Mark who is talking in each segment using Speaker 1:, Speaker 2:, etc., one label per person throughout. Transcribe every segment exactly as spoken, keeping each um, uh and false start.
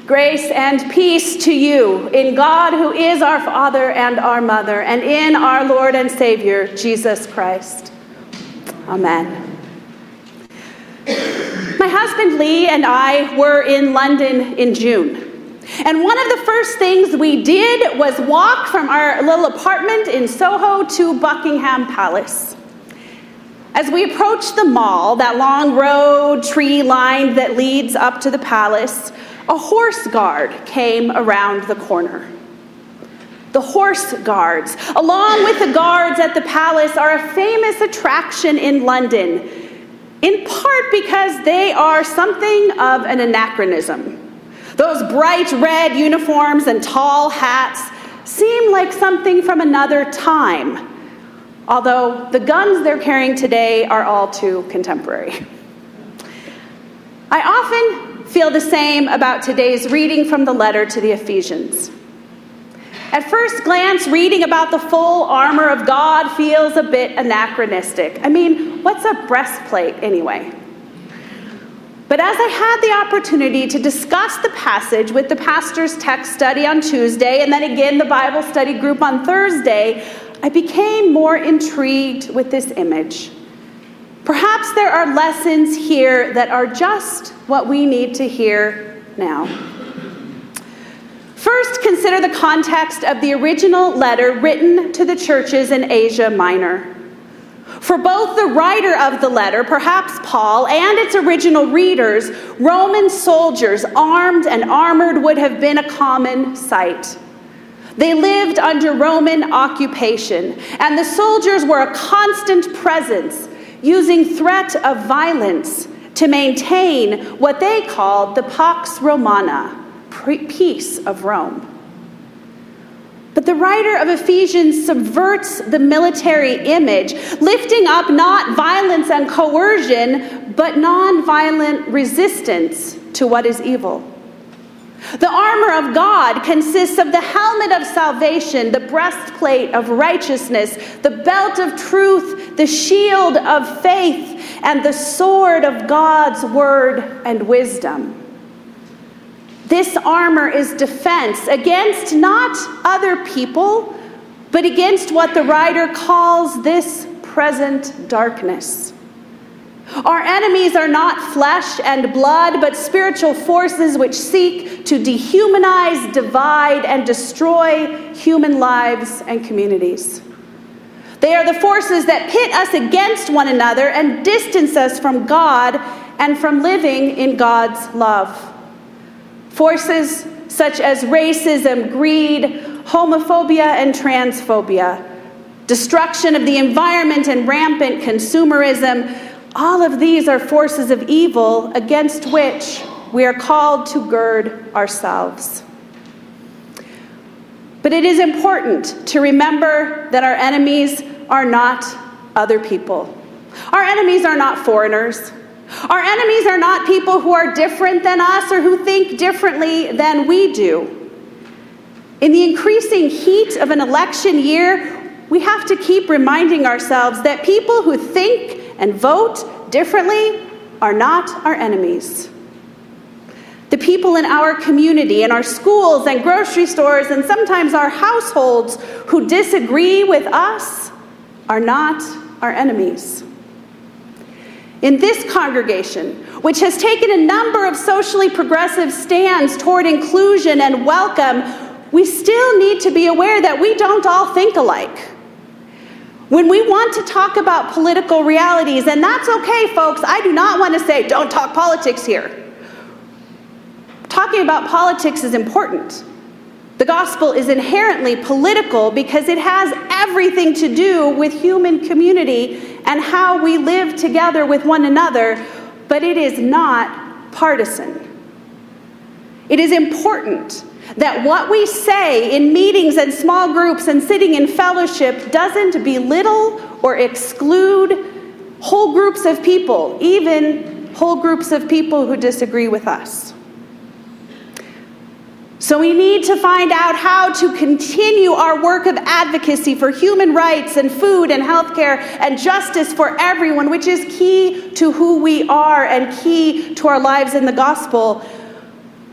Speaker 1: Grace and peace to you in God, who is our Father and our Mother, and in our Lord and Savior, Jesus Christ. Amen. My husband Lee and I were in London in June. And one of the first things we did was walk from our little apartment in Soho to Buckingham Palace. As we approached the mall, that long road, tree-lined that leads up to the palace, a horse guard came around the corner. The horse guards, along with the guards at the palace, are a famous attraction in London, in part because they are something of an anachronism. Those bright red uniforms and tall hats seem like something from another time, although the guns they're carrying today are all too contemporary. I often feel the same about today's reading from the letter to the Ephesians. At first glance, reading about the full armor of God feels a bit anachronistic. I mean, what's a breastplate anyway? But as I had the opportunity to discuss the passage with the pastor's text study on Tuesday, and then again the Bible study group on Thursday, I became more intrigued with this image. Perhaps there are lessons here that are just what we need to hear now. First, consider the context of the original letter written to the churches in Asia Minor. For both the writer of the letter, perhaps Paul, and its original readers, Roman soldiers, armed and armored, would have been a common sight. They lived under Roman occupation, and the soldiers were a constant presence, using threat of violence to maintain what they called the Pax Romana, peace of Rome. But the writer of Ephesians subverts the military image, lifting up not violence and coercion, but non-violent resistance to what is evil. The armor of God consists of the helmet of salvation, the breastplate of righteousness, the belt of truth, the shield of faith, and the sword of God's word and wisdom. This armor is defense against not other people, but against what the writer calls this present darkness. Our enemies are not flesh and blood, but spiritual forces which seek to dehumanize, divide, and destroy human lives and communities. They are the forces that pit us against one another and distance us from God and from living in God's love. Forces such as racism, greed, homophobia, and transphobia, destruction of the environment and rampant consumerism. All of these are forces of evil against which we are called to gird ourselves. But it is important to remember that our enemies are not other people. Our enemies are not foreigners. Our enemies are not people who are different than us or who think differently than we do. In the increasing heat of an election year, we have to keep reminding ourselves that people who think and vote differently are not our enemies. The people in our community, in our schools and grocery stores, and sometimes our households who disagree with us are not our enemies. In this congregation, which has taken a number of socially progressive stands toward inclusion and welcome, we still need to be aware that we don't all think alike. When we want to talk about political realities, and that's okay, folks, I do not want to say, don't talk politics here. Talking about politics is important. The gospel is inherently political because it has everything to do with human community and how we live together with one another, but it is not partisan. It is important that what we say in meetings and small groups and sitting in fellowship doesn't belittle or exclude whole groups of people, even whole groups of people who disagree with us. So we need to find out how to continue our work of advocacy for human rights and food and healthcare and justice for everyone, which is key to who we are and key to our lives in the gospel.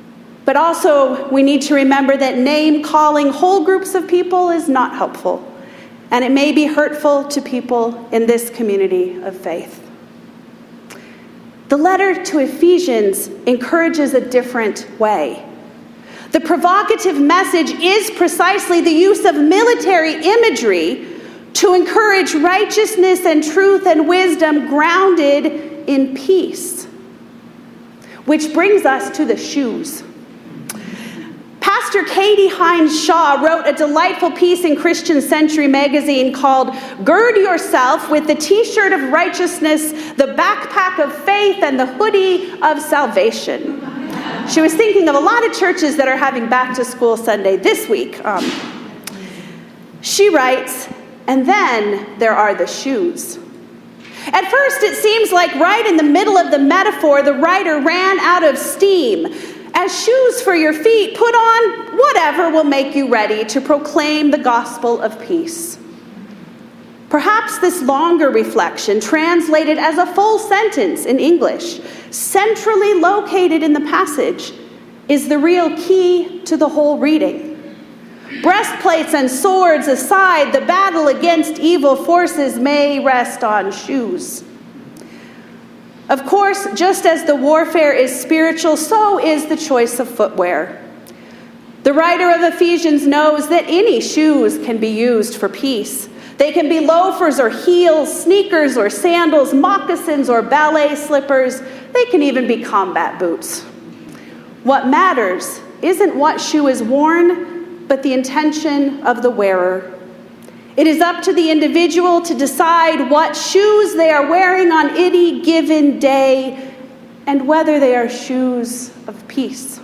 Speaker 1: But also, we need to remember that name-calling whole groups of people is not helpful, and it may be hurtful to people in this community of faith. The letter to Ephesians encourages a different way. The provocative message is precisely the use of military imagery to encourage righteousness and truth and wisdom grounded in peace. Which brings us to the shoes. Pastor Katie Hines Shaw wrote a delightful piece in Christian Century magazine called "Gird Yourself with the T-shirt of Righteousness, the Backpack of Faith, and the Hoodie of Salvation." She was thinking of a lot of churches that are having back to school Sunday this week. Um, she writes, "And then there are the shoes." At first, it seems like right in the middle of the metaphor, the writer ran out of steam. As shoes for your feet, put on whatever will make you ready to proclaim the gospel of peace. Perhaps this longer reflection, translated as a full sentence in English, centrally located in the passage, is the real key to the whole reading. Breastplates and swords aside, the battle against evil forces may rest on shoes. Of course, just as the warfare is spiritual, so is the choice of footwear. The writer of Ephesians knows that any shoes can be used for peace. They can be loafers or heels, sneakers or sandals, moccasins or ballet slippers. They can even be combat boots. What matters isn't what shoe is worn, but the intention of the wearer. It is up to the individual to decide what shoes they are wearing on any given day and whether they are shoes of peace.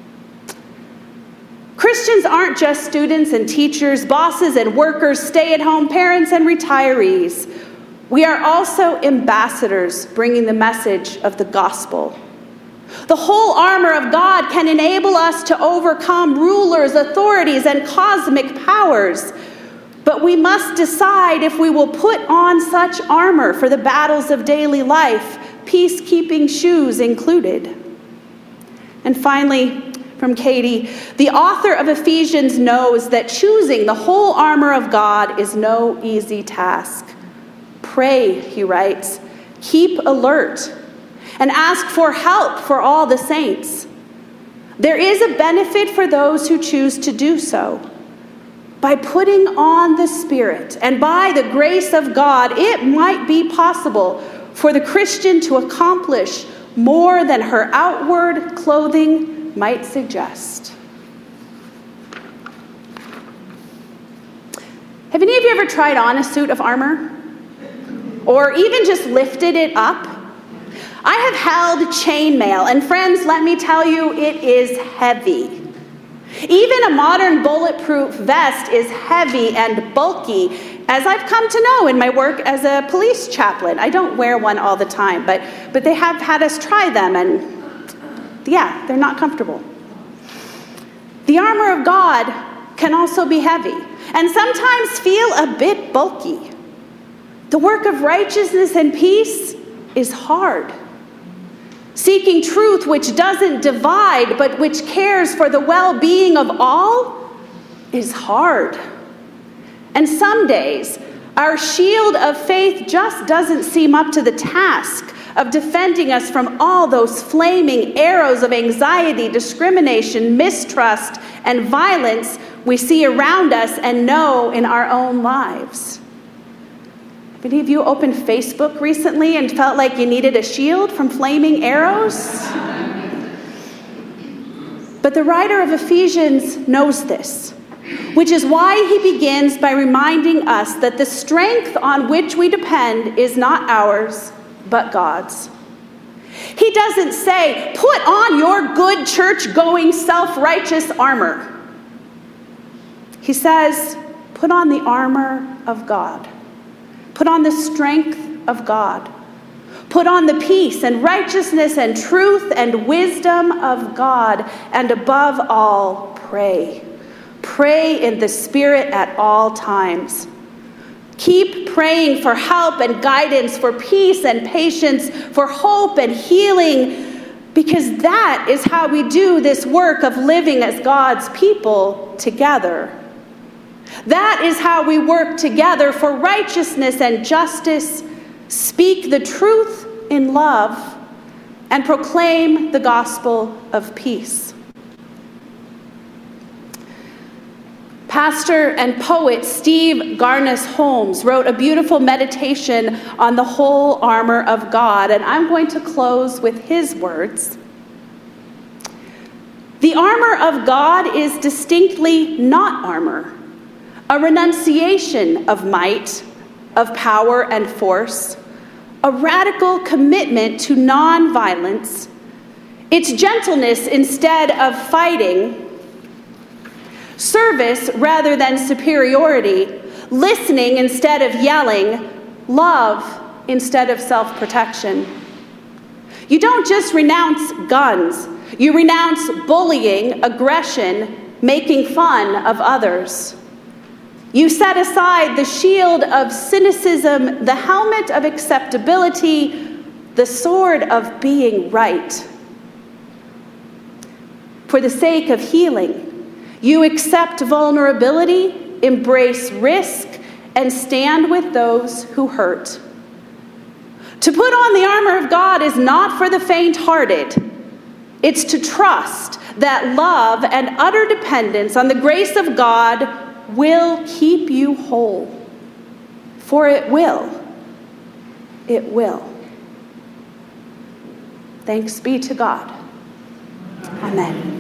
Speaker 1: Christians aren't just students and teachers, bosses and workers, stay-at-home parents and retirees. We are also ambassadors bringing the message of the gospel. The whole armor of God can enable us to overcome rulers, authorities, and cosmic powers. But we must decide if we will put on such armor for the battles of daily life, peacekeeping shoes included. And finally, from Katie, the author of Ephesians knows that choosing the whole armor of God is no easy task. Pray, he writes, keep alert, and ask for help for all the saints. There is a benefit for those who choose to do so. By putting on the Spirit and by the grace of God, it might be possible for the Christian to accomplish more than her outward clothing might suggest. Have any of you ever tried on a suit of armor? Or even just lifted it up? I have held chainmail, and friends, let me tell you, it is heavy. Even a modern bulletproof vest is heavy and bulky, as I've come to know in my work as a police chaplain. I don't wear one all the time, but, but they have had us try them, and yeah, they're not comfortable. The armor of God can also be heavy, and sometimes feel a bit bulky. The work of righteousness and peace is hard. Seeking truth which doesn't divide, but which cares for the well-being of all, is hard. And some days, our shield of faith just doesn't seem up to the task of defending us from all those flaming arrows of anxiety, discrimination, mistrust, and violence we see around us and know in our own lives. Have any of you opened Facebook recently and felt like you needed a shield from flaming arrows? But the writer of Ephesians knows this, which is why he begins by reminding us that the strength on which we depend is not ours, but God's. He doesn't say, put on your good church-going, self-righteous armor. He says, put on the armor of God. Put on the strength of God. Put on the peace and righteousness and truth and wisdom of God. And above all, pray. Pray in the Spirit at all times. Keep praying for help and guidance, for peace and patience, for hope and healing, Because that is how we do this work of living as God's people together. That is how we work together for righteousness and justice, speak the truth in love, and proclaim the gospel of peace. Pastor and poet Steve Garnas Holmes wrote a beautiful meditation on the whole armor of God, and I'm going to close with his words. The armor of God is distinctly not armor, a renunciation of might, of power and force, a radical commitment to non-violence, its gentleness instead of fighting, service rather than superiority, listening instead of yelling, love instead of self-protection. You don't just renounce guns, you renounce bullying, aggression, making fun of others. You set aside the shield of cynicism, the helmet of acceptability, the sword of being right. For the sake of healing, you accept vulnerability, embrace risk, and stand with those who hurt. To put on the armor of God is not for the faint-hearted. It's to trust that love and utter dependence on the grace of God will keep you whole. For it will. It will. Thanks be to God. Amen.